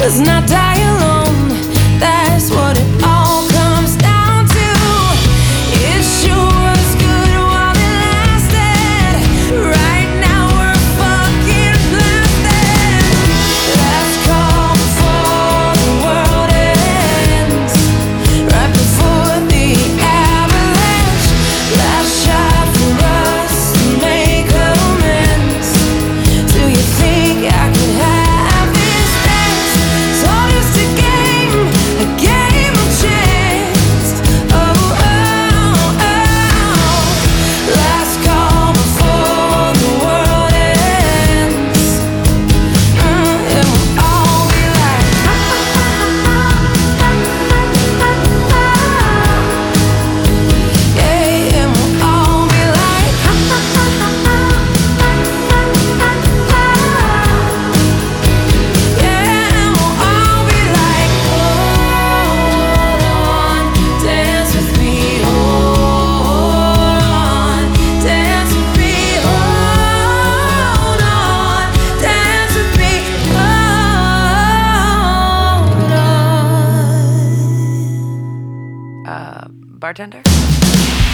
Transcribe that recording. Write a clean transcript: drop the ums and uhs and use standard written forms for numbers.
Let's not die alone. That's what it all comes down to. It sure was good while it lasted. Right now we're fucking blasted. Last call before the world ends. Right before the avalanche. Last shot for us to make amends. Do you think I could have this dance? It's all just a game of chance. Oh, oh, oh. Last call before the world ends. It will all be like yeah, it will all be like yeah, it will all be like hold on, dance with me, hold on, dance with me, hold on, dance with me, hold on. Bartender?